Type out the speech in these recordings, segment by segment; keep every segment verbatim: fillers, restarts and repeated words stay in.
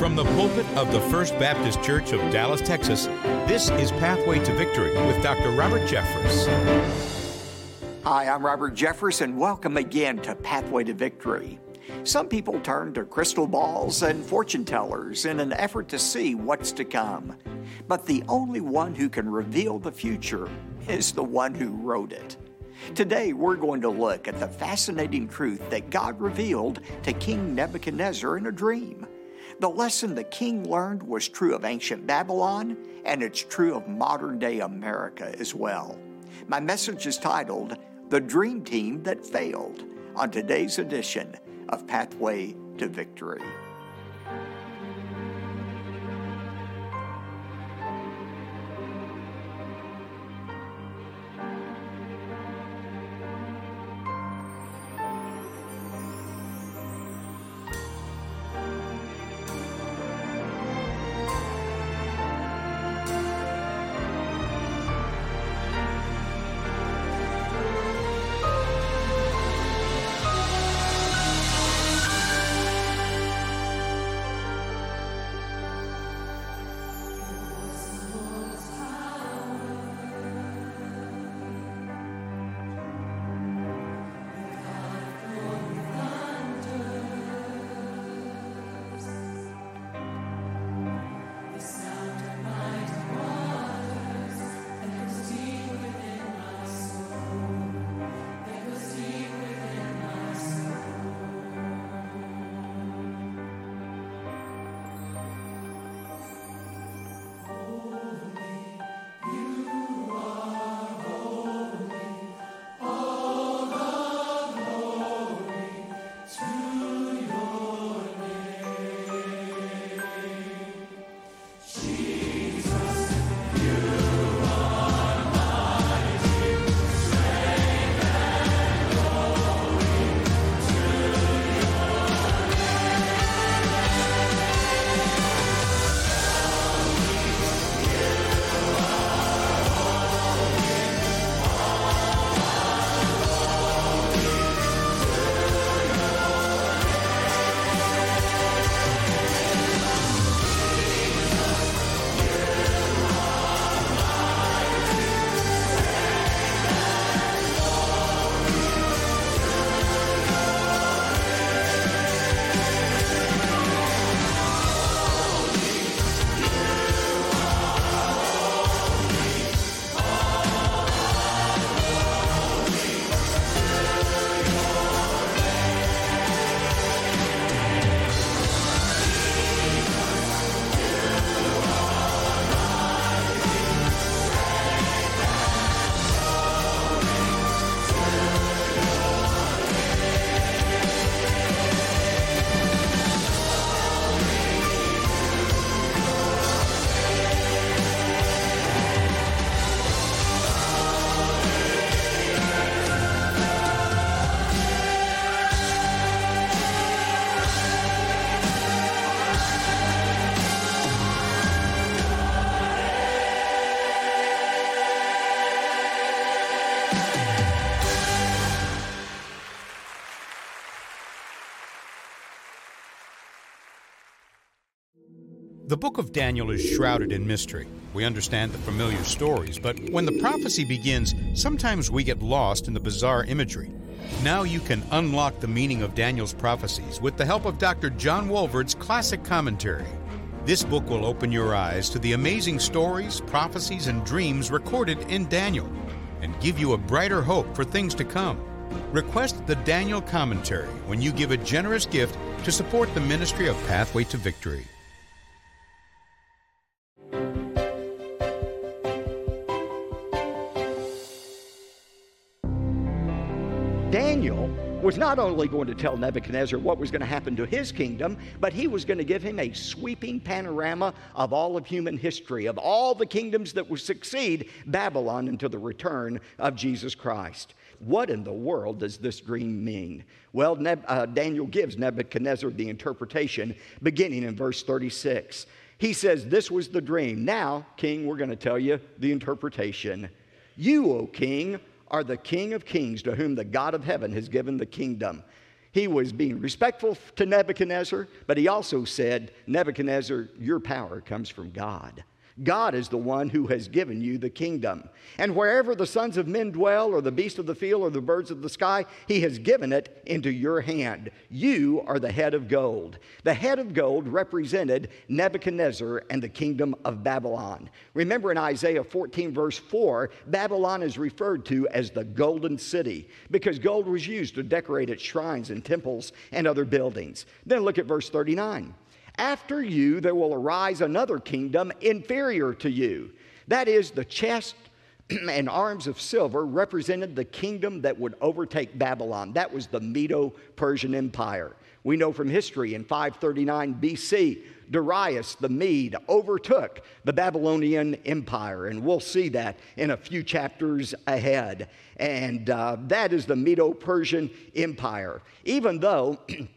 From the pulpit of the First Baptist Church of Dallas, Texas, this is Pathway to Victory with Doctor Robert Jeffress. Hi, I'm Robert Jeffress, and welcome again to Pathway to Victory. Some people turn to crystal balls and fortune tellers in an effort to see what's to come. But the only one who can reveal the future is the one who wrote it. Today, we're going to look at the fascinating truth that God revealed to King Nebuchadnezzar in a dream. The lesson the king learned was true of ancient Babylon, and it's true of modern-day America as well. My message is titled, The Dream Team That Failed, on today's edition of Pathway to Victory. The book of Daniel is shrouded in mystery. We understand the familiar stories, but when the prophecy begins, sometimes we get lost in the bizarre imagery. Now you can unlock the meaning of Daniel's prophecies with the help of Doctor John Walvoord's classic commentary. This book will open your eyes to the amazing stories, prophecies, and dreams recorded in Daniel and give you a brighter hope for things to come. Request the Daniel Commentary when you give a generous gift to support the ministry of Pathway to Victory. Daniel was not only going to tell Nebuchadnezzar what was going to happen to his kingdom, but he was going to give him a sweeping panorama of all of human history, of all the kingdoms that would succeed Babylon until the return of Jesus Christ. What in the world does this dream mean? Well, Neb- uh, Daniel gives Nebuchadnezzar the interpretation beginning in verse thirty-six. He says, "This was the dream. Now, king, we're going to tell you the interpretation. You, O king, are the King of kings to whom the God of heaven has given the kingdom. He was being respectful to Nebuchadnezzar, but he also said, Nebuchadnezzar, your power comes from God. God is the one who has given you the kingdom. And wherever the sons of men dwell, or the beasts of the field, or the birds of the sky, he has given it into your hand. You are the head of gold. The head of gold represented Nebuchadnezzar and the kingdom of Babylon. Remember in Isaiah fourteen, verse four, Babylon is referred to as the golden city because gold was used to decorate its shrines and temples and other buildings. Then look at verse thirty-nine. After you, there will arise another kingdom inferior to you. That is, the chest and arms of silver represented the kingdom that would overtake Babylon. That was the Medo-Persian Empire. We know from history in five thirty-nine B C, Darius the Mede overtook the Babylonian Empire, and we'll see that in a few chapters ahead. And uh, that is the Medo-Persian Empire. Even though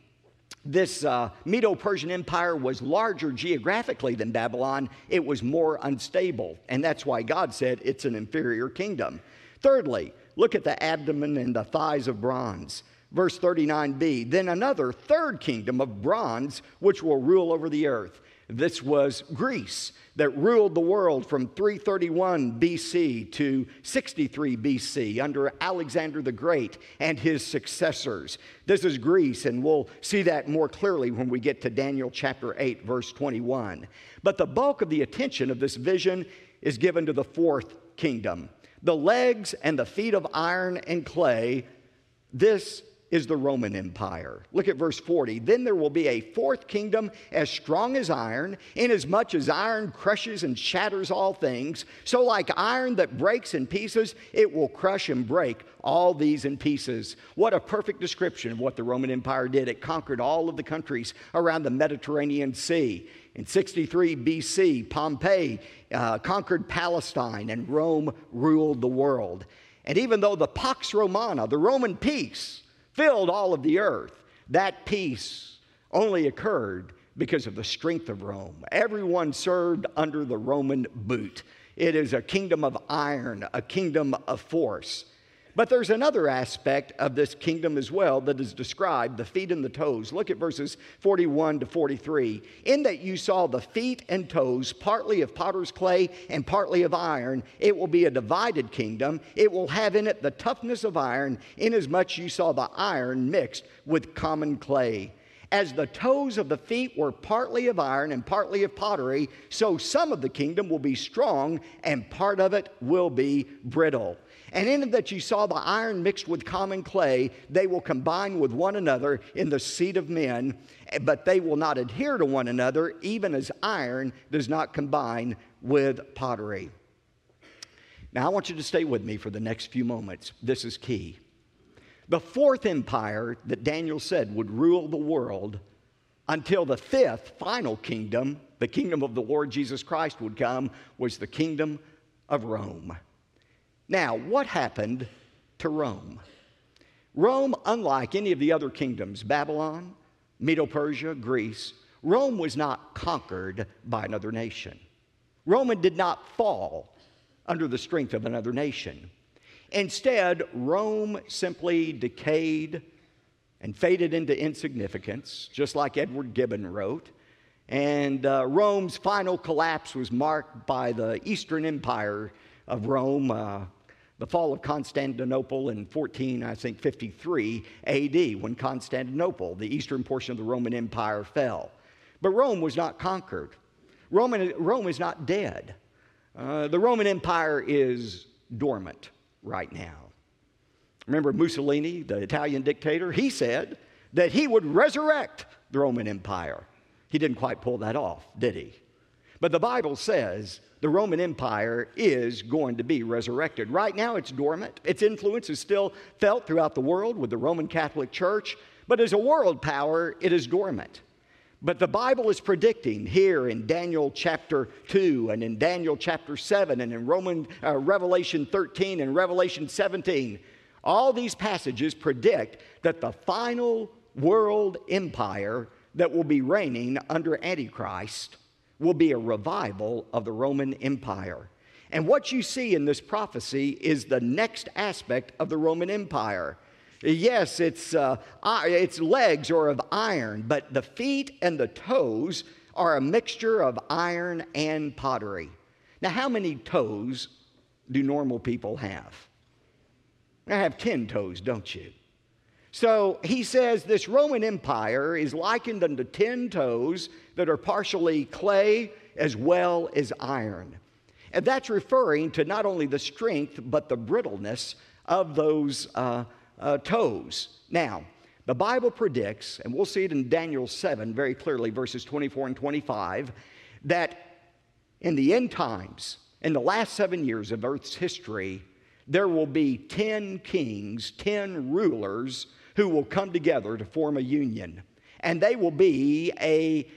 this uh, Medo-Persian Empire was larger geographically than Babylon, it was more unstable, and that's why God said it's an inferior kingdom. Thirdly, look at the abdomen and the thighs of bronze. Verse thirty-nine b, then another third kingdom of bronze, which will rule over the earth. This was Greece that ruled the world from three thirty-one B C to sixty-three B C under Alexander the Great and his successors. This is Greece, and we'll see that more clearly when we get to Daniel chapter eight, verse twenty-one. But the bulk of the attention of this vision is given to the fourth kingdom. The legs and the feet of iron and clay, this is the Roman Empire. Look at verse forty. Then there will be a fourth kingdom as strong as iron, inasmuch as iron crushes and shatters all things. So like iron that breaks in pieces, it will crush and break all these in pieces. What a perfect description of what the Roman Empire did. It conquered all of the countries around the Mediterranean Sea. In sixty-three B C, Pompey uh, conquered Palestine, and Rome ruled the world. And even though the Pax Romana, the Roman peace, filled all of the earth, that peace only occurred because of the strength of Rome. Everyone served under the Roman boot. It is a kingdom of iron, a kingdom of force. But there's another aspect of this kingdom as well that is described, the feet and the toes. Look at verses forty-one to forty-three. In that you saw the feet and toes, partly of potter's clay and partly of iron, it will be a divided kingdom. It will have in it the toughness of iron, inasmuch you saw the iron mixed with common clay. As the toes of the feet were partly of iron and partly of pottery, so some of the kingdom will be strong and part of it will be brittle. And in it that you saw the iron mixed with common clay, they will combine with one another in the seed of men, but they will not adhere to one another, even as iron does not combine with pottery. Now I want you to stay with me for the next few moments. This is key. The fourth empire that Daniel said would rule the world until the fifth, final kingdom, the kingdom of the Lord Jesus Christ, would come, was the kingdom of Rome. Now, what happened to Rome? Rome, unlike any of the other kingdoms, Babylon, Medo-Persia, Greece, Rome was not conquered by another nation. Rome did not fall under the strength of another nation. Instead, Rome simply decayed and faded into insignificance, just like Edward Gibbon wrote. And uh, Rome's final collapse was marked by the Eastern Empire of Rome, uh, the fall of Constantinople in fourteen, I think, fifty-three A D, when Constantinople, the eastern portion of the Roman Empire, fell. But Rome was not conquered. Roman, Rome is not dead. Uh, the Roman Empire is dormant right now. Remember Mussolini, the Italian dictator? He said that he would resurrect the Roman Empire. He didn't quite pull that off, did he? But the Bible says the Roman Empire is going to be resurrected. Right now it's dormant. Its influence is still felt throughout the world with the Roman Catholic Church, but as a world power, it is dormant. But the Bible is predicting here in Daniel chapter two and in Daniel chapter seven and in Roman, uh, Revelation thirteen and Revelation seventeen, all these passages predict that the final world empire that will be reigning under Antichrist will be a revival of the Roman Empire. And what you see in this prophecy is the next aspect of the Roman Empire. Yes, its, uh, its legs are of iron, but the feet and the toes are a mixture of iron and pottery. Now, how many toes do normal people have? I have ten toes, don't you? So he says this Roman Empire is likened unto ten toes that are partially clay as well as iron. And that's referring to not only the strength, but the brittleness of those uh, uh, toes. Now, the Bible predicts, and we'll see it in Daniel seven very clearly, verses twenty-four and twenty-five, that in the end times, in the last seven years of Earth's history, there will be ten kings, ten rulers who will come together to form a union. And they will be a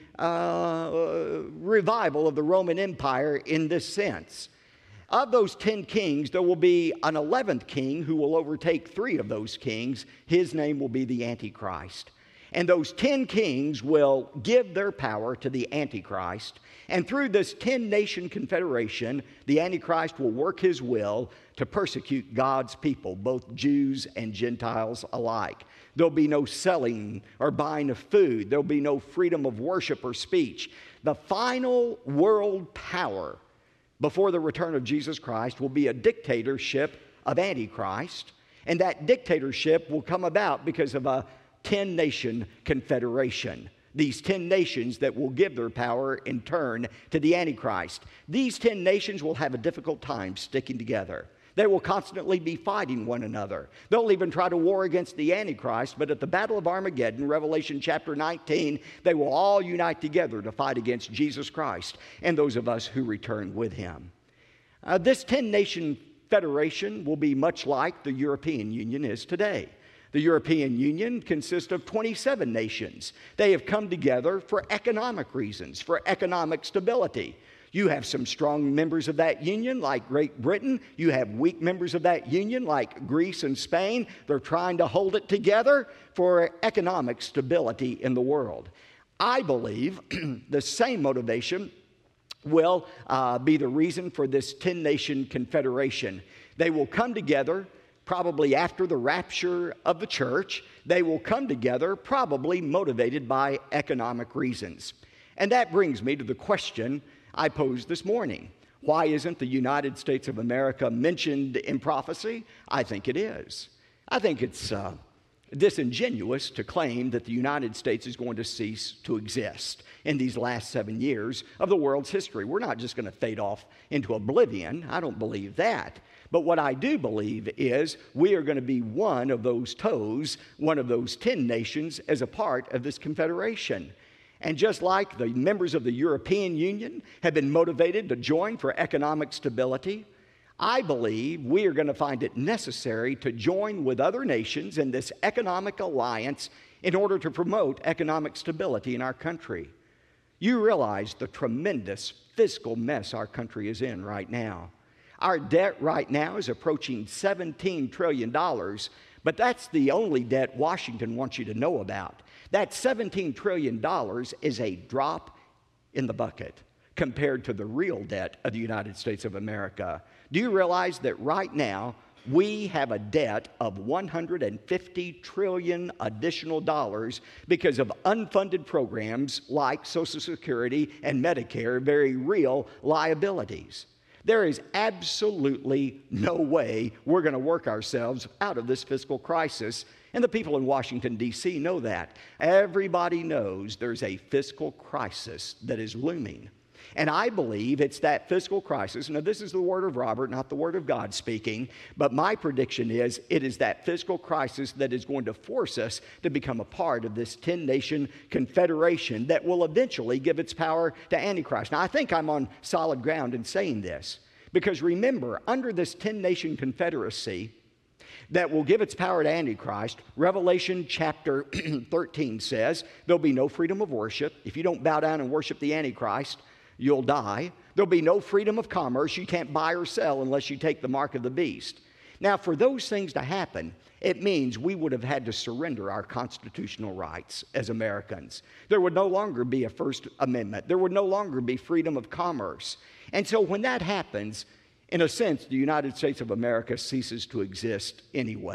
uh, revival of the Roman Empire in this sense. Of those ten kings, there will be an eleventh king who will overtake three of those kings. His name will be the Antichrist. And those ten kings will give their power to the Antichrist. And through this ten-nation confederation, the Antichrist will work his will to persecute God's people, both Jews and Gentiles alike. There'll be no selling or buying of food. There'll be no freedom of worship or speech. The final world power before the return of Jesus Christ will be a dictatorship of Antichrist. And that dictatorship will come about because of a ten-nation confederation. These ten nations that will give their power in turn to the Antichrist. These ten nations will have a difficult time sticking together. They will constantly be fighting one another. They'll even try to war against the Antichrist, but at the Battle of Armageddon, Revelation chapter nineteen, they will all unite together to fight against Jesus Christ and those of us who return with him. Uh, this ten-nation federation will be much like the European Union is today. The European Union consists of twenty-seven nations. They have come together for economic reasons, for economic stability. You have some strong members of that union like Great Britain. You have weak members of that union like Greece and Spain. They're trying to hold it together for economic stability in the world. I believe the same motivation will uh, be the reason for this ten-nation confederation. They will come together probably after the rapture of the church. They will come together probably motivated by economic reasons. And that brings me to the question I posed this morning. Why isn't the United States of America mentioned in prophecy? I think it is. I think it's uh, disingenuous to claim that the United States is going to cease to exist in these last seven years of the world's history. We're not just going to fade off into oblivion. I don't believe that. But what I do believe is we are going to be one of those toes, one of those ten nations as a part of this confederation. And just like the members of the European Union have been motivated to join for economic stability, I believe we are going to find it necessary to join with other nations in this economic alliance in order to promote economic stability in our country. You realize the tremendous fiscal mess our country is in right now. Our debt right now is approaching seventeen trillion dollars, but that's the only debt Washington wants you to know about. That seventeen trillion dollars is a drop in the bucket compared to the real debt of the United States of America. Do you realize that right now we have a debt of one hundred fifty trillion additional dollars because of unfunded programs like Social Security and Medicare, very real liabilities? There is absolutely no way we're going to work ourselves out of this fiscal crisis, and the people in Washington, D C know that. Everybody knows there's a fiscal crisis that is looming. And I believe it's that fiscal crisis. Now, this is the word of Robert, not the word of God speaking, but my prediction is it is that fiscal crisis that is going to force us to become a part of this ten-nation confederation that will eventually give its power to Antichrist. Now, I think I'm on solid ground in saying this, because remember, under this ten-nation confederacy that will give its power to Antichrist, Revelation chapter thirteen says there'll be no freedom of worship. If you don't bow down and worship the Antichrist, you'll die. There'll be no freedom of commerce. You can't buy or sell unless you take the mark of the beast. Now, for those things to happen, it means we would have had to surrender our constitutional rights as Americans. There would no longer be a First Amendment. There would no longer be freedom of commerce. And so when that happens, in a sense, the United States of America ceases to exist anyway.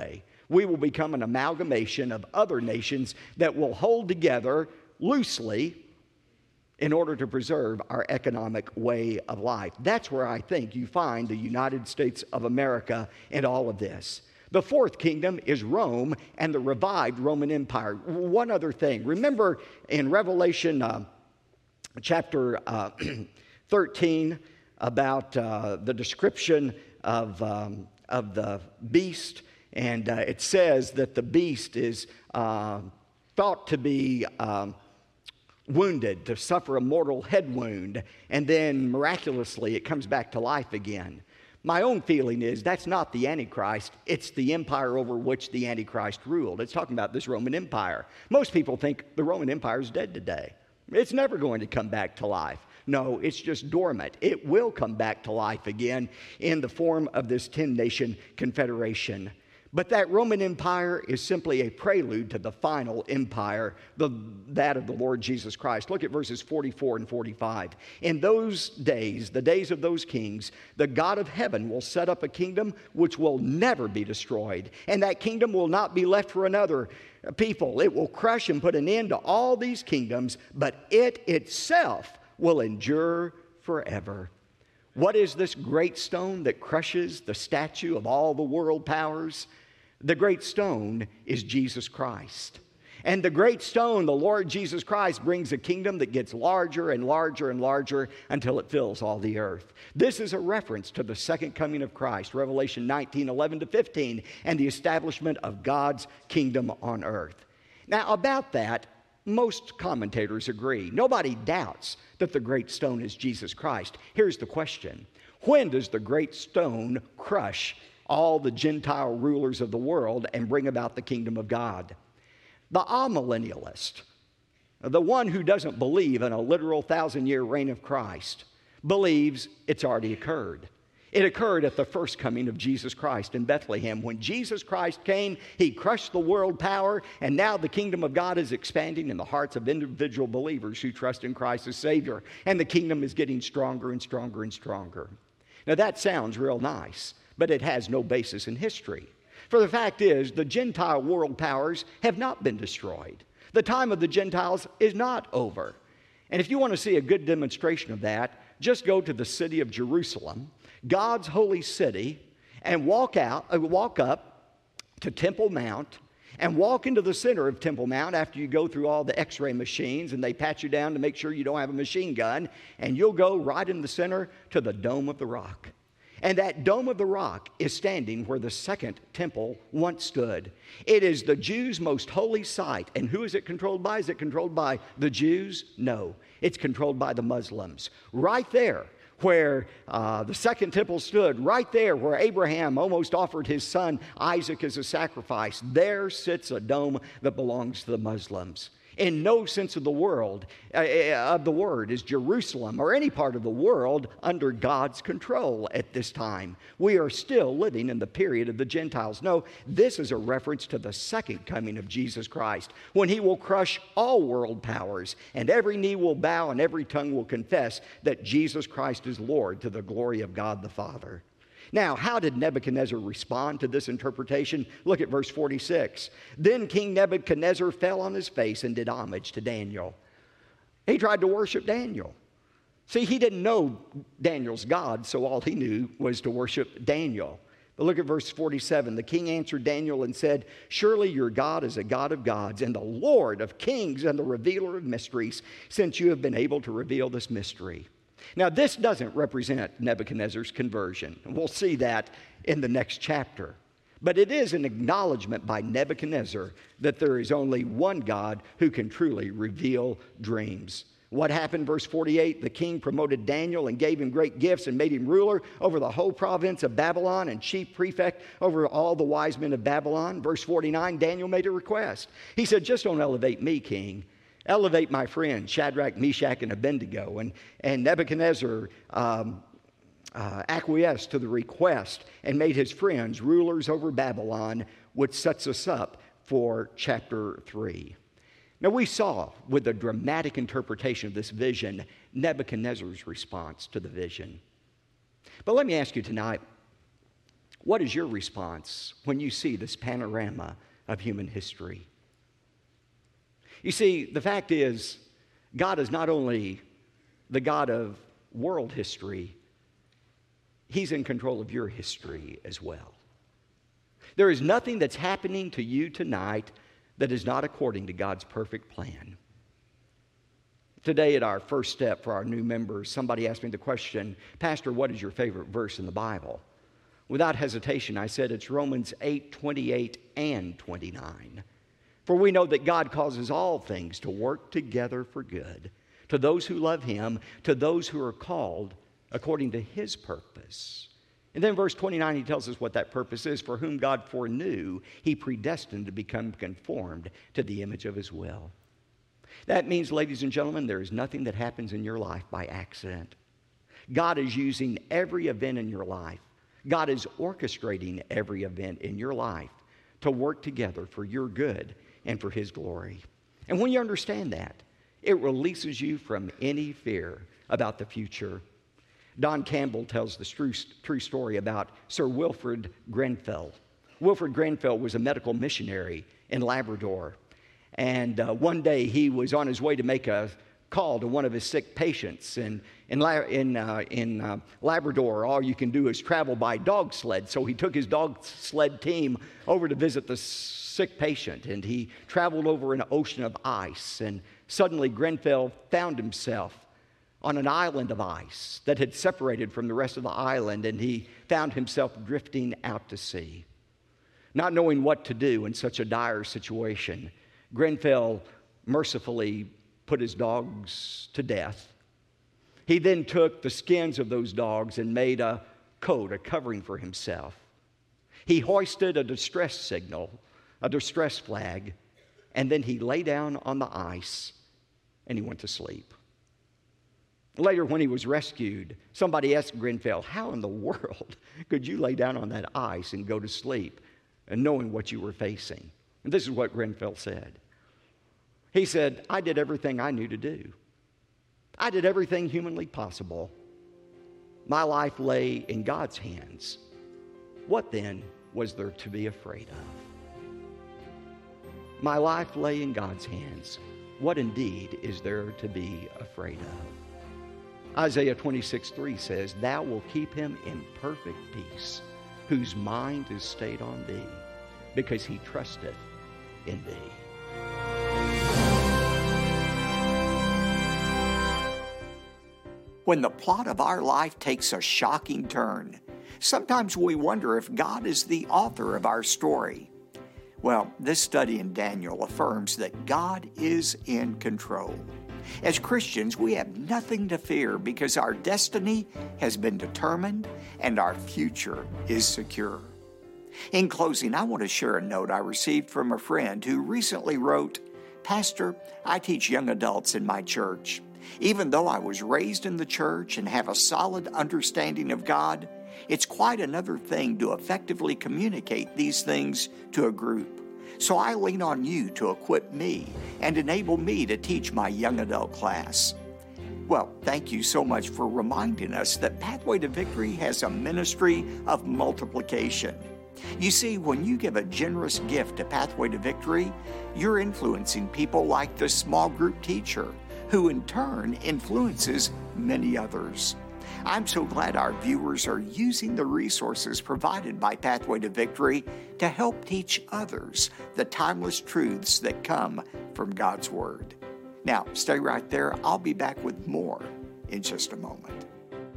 We will become an amalgamation of other nations that will hold together loosely in order to preserve our economic way of life. That's where I think you find the United States of America in all of this. The fourth kingdom is Rome and the revived Roman Empire. One other thing. Remember in Revelation uh, chapter uh, thirteen about uh, the description of, um, of the beast, and uh, it says that the beast is uh, thought to be um, wounded, to suffer a mortal head wound, and then miraculously it comes back to life again. My own feeling is that's not the Antichrist, it's the empire over which the Antichrist ruled. It's talking about this Roman Empire. Most people think the Roman Empire is dead today. It's never going to come back to life. No, it's just dormant. It will come back to life again in the form of this ten-nation confederation. But that Roman Empire is simply a prelude to the final empire, the, that of the Lord Jesus Christ. Look at verses forty-four and forty-five. In those days, the days of those kings, the God of heaven will set up a kingdom which will never be destroyed, and that kingdom will not be left for another people. It will crush and put an end to all these kingdoms, but it itself will endure forever. What is this great stone that crushes the statue of all the world powers? The great stone is Jesus Christ. And the great stone, the Lord Jesus Christ, brings a kingdom that gets larger and larger and larger until it fills all the earth. This is a reference to the second coming of Christ, Revelation nineteen, eleven to fifteen, and the establishment of God's kingdom on earth. Now, about that, most commentators agree. Nobody doubts that the great stone is Jesus Christ. Here's the question. When does the great stone crush all the Gentile rulers of the world and bring about the kingdom of God? The amillennialist, the one who doesn't believe in a literal thousand-year reign of Christ, believes it's already occurred. It occurred at the first coming of Jesus Christ in Bethlehem. When Jesus Christ came, he crushed the world power, and now the kingdom of God is expanding in the hearts of individual believers who trust in Christ as Savior, and the kingdom is getting stronger and stronger and stronger. Now that sounds real nice, but it has no basis in history. For the fact is, the Gentile world powers have not been destroyed. The time of the Gentiles is not over. And if you want to see a good demonstration of that, just go to the city of Jerusalem, God's holy city, and walk out, uh, walk up to Temple Mount, and walk into the center of Temple Mount after you go through all the x-ray machines and they pat you down to make sure you don't have a machine gun, and you'll go right in the center to the Dome of the Rock. And that Dome of the Rock is standing where the second temple once stood. It is the Jews' most holy site. And who is it controlled by? Is it controlled by the Jews? No. It's controlled by the Muslims. Right there where uh, the second temple stood, right there where Abraham almost offered his son Isaac as a sacrifice, there sits a dome that belongs to the Muslims. In no sense of the world, uh, of the word, is Jerusalem or any part of the world under God's control at this time. We are still living in the period of the Gentiles. No, this is a reference to the second coming of Jesus Christ, when he will crush all world powers, and every knee will bow and every tongue will confess that Jesus Christ is Lord, to the glory of God the Father. Now, how did Nebuchadnezzar respond to this interpretation? Look at verse forty-six. Then King Nebuchadnezzar fell on his face and did homage to Daniel. He tried to worship Daniel. See, he didn't know Daniel's God, so all he knew was to worship Daniel. But look at verse forty-seven. The king answered Daniel and said, "Surely your God is a God of gods and the Lord of kings and the revealer of mysteries, since you have been able to reveal this mystery." Now, this doesn't represent Nebuchadnezzar's conversion. We'll see that in the next chapter. But it is an acknowledgement by Nebuchadnezzar that there is only one God who can truly reveal dreams. What happened? Verse forty-eight, the king promoted Daniel and gave him great gifts and made him ruler over the whole province of Babylon and chief prefect over all the wise men of Babylon. Verse forty-nine, Daniel made a request. He said, "Just don't elevate me, king. Elevate my friends, Shadrach, Meshach, and Abednego." And, and Nebuchadnezzar um, uh, acquiesced to the request and made his friends rulers over Babylon, which sets us up for chapter three. Now, we saw with the dramatic interpretation of this vision, Nebuchadnezzar's response to the vision. But let me ask you tonight, What is your response when you see this panorama of human history? You see, the fact is, God is not only the God of world history, He's in control of your history as well. There is nothing that's happening to you tonight that is not according to God's perfect plan. Today at our first step for our new members, somebody asked me the question, Pastor, what is your favorite verse in the Bible? Without hesitation, I said it's Romans eight, twenty-eight and twenty-nine. For we know that God causes all things to work together for good, to those who love Him, to those who are called according to His purpose. And then verse twenty-nine, he tells us what that purpose is. For whom God foreknew, He predestined to become conformed to the image of His will. That means, ladies and gentlemen, there is nothing that happens in your life by accident. God is using every event in your life. God is orchestrating every event in your life to work together for your good and for His glory. And when you understand that, it releases you from any fear about the future. Don Campbell tells the true, true story about Sir Wilfrid Grenfell. Wilfrid Grenfell was a medical missionary in Labrador. And uh, one day he was on his way to make a call to one of his sick patients. And in, La- in, uh, in uh, Labrador, all you can do is travel by dog sled. So he took his dog sled team over to visit the sick patient. And he traveled over an ocean of ice. And suddenly Grenfell found himself on an island of ice that had separated from the rest of the island. And he found himself drifting out to sea. Not knowing what to do in such a dire situation, Grenfell mercifully put his dogs to death. He then took the skins of those dogs and made a coat, a covering for himself. He hoisted a distress signal, a distress flag, and then he lay down on the ice and he went to sleep. Later, when he was rescued, somebody asked Grenfell, how in the world could you lay down on that ice and go to sleep and knowing what you were facing? And this is what Grenfell said. He said, I did everything I knew to do. I did everything humanly possible. My life lay in God's hands. What then was there to be afraid of? My life lay in God's hands. What indeed is there to be afraid of? Isaiah twenty-six three says, Thou wilt keep him in perfect peace, whose mind is stayed on thee, because he trusteth in thee. When the plot of our life takes a shocking turn, sometimes we wonder if God is the author of our story. Well, this study in Daniel affirms that God is in control. As Christians, we have nothing to fear because our destiny has been determined and our future is secure. In closing, I want to share a note I received from a friend who recently wrote, Pastor, I teach young adults in my church. Even though I was raised in the church and have a solid understanding of God, it's quite another thing to effectively communicate these things to a group. So I lean on you to equip me and enable me to teach my young adult class. Well, thank you so much for reminding us that Pathway to Victory has a ministry of multiplication. You see, when you give a generous gift to Pathway to Victory, you're influencing people like the small group teacher, who in turn influences many others. I'm so glad our viewers are using the resources provided by Pathway to Victory to help teach others the timeless truths that come from God's Word. Now, stay right there. I'll be back with more in just a moment.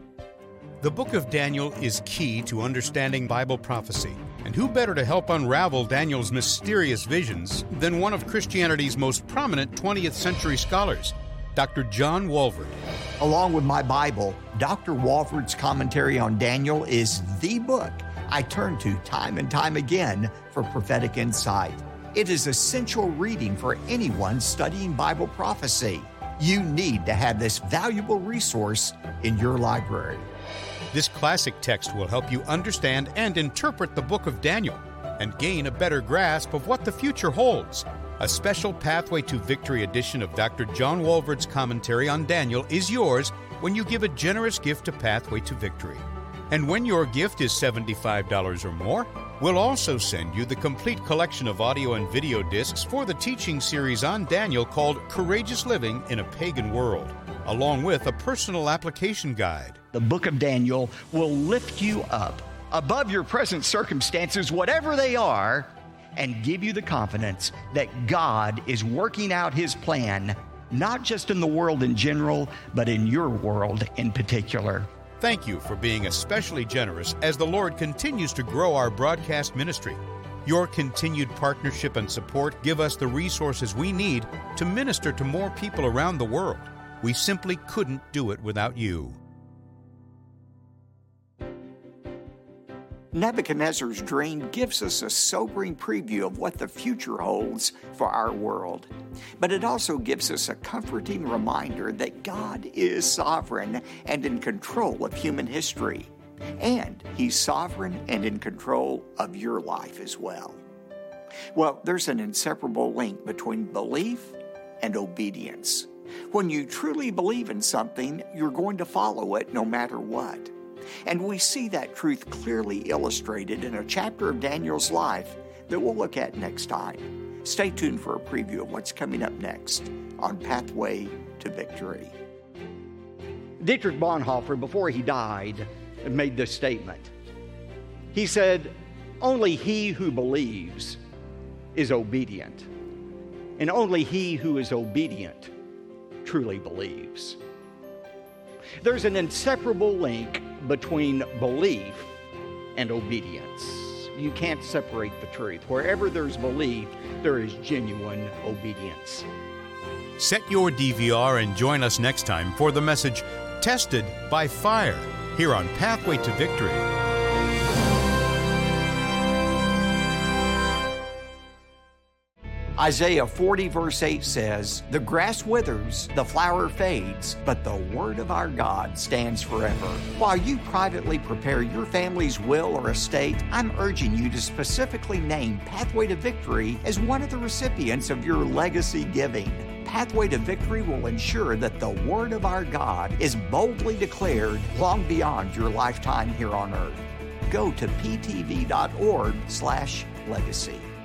The book of Daniel is key to understanding Bible prophecy. And who better to help unravel Daniel's mysterious visions than one of Christianity's most prominent twentieth century scholars, Doctor John Walvoord. Along with my Bible, Doctor Walvoord's commentary on Daniel is the book I turn to time and time again for prophetic insight. It is essential reading for anyone studying Bible prophecy. You need to have this valuable resource in your library. This classic text will help you understand and interpret the book of Daniel and gain a better grasp of what the future holds. A special Pathway to Victory edition of Doctor John Walvoord's commentary on Daniel is yours when you give a generous gift to Pathway to Victory. And when your gift is seventy-five dollars or more, we'll also send you the complete collection of audio and video discs for the teaching series on Daniel called Courageous Living in a Pagan World, along with a personal application guide. The book of Daniel will lift you up above your present circumstances, whatever they are, and give you the confidence that God is working out His plan, not just in the world in general, but in your world in particular. Thank you for being especially generous as the Lord continues to grow our broadcast ministry. Your continued partnership and support give us the resources we need to minister to more people around the world. We simply couldn't do it without you. Nebuchadnezzar's dream gives us a sobering preview of what the future holds for our world. But it also gives us a comforting reminder that God is sovereign and in control of human history. And He's sovereign and in control of your life as well. Well, there's an inseparable link between belief and obedience. When you truly believe in something, you're going to follow it no matter what. And we see that truth clearly illustrated in a chapter of Daniel's life that we'll look at next time. Stay tuned for a preview of what's coming up next on Pathway to Victory. Dietrich Bonhoeffer, before he died, made this statement. He said, "Only he who believes is obedient, and only he who is obedient truly believes." There's an inseparable link between belief and obedience. You can't separate the truth. Wherever there's belief, there is genuine obedience. Set your D V R and join us next time for the message, Tested by Fire, here on Pathway to Victory. Isaiah forty verse eight says, "The grass withers, the flower fades, but the word of our God stands forever." While you privately prepare your family's will or estate, I'm urging you to specifically name Pathway to Victory as one of the recipients of your legacy giving. Pathway to Victory will ensure that the word of our God is boldly declared long beyond your lifetime here on earth. Go to p t v dot org slash legacy.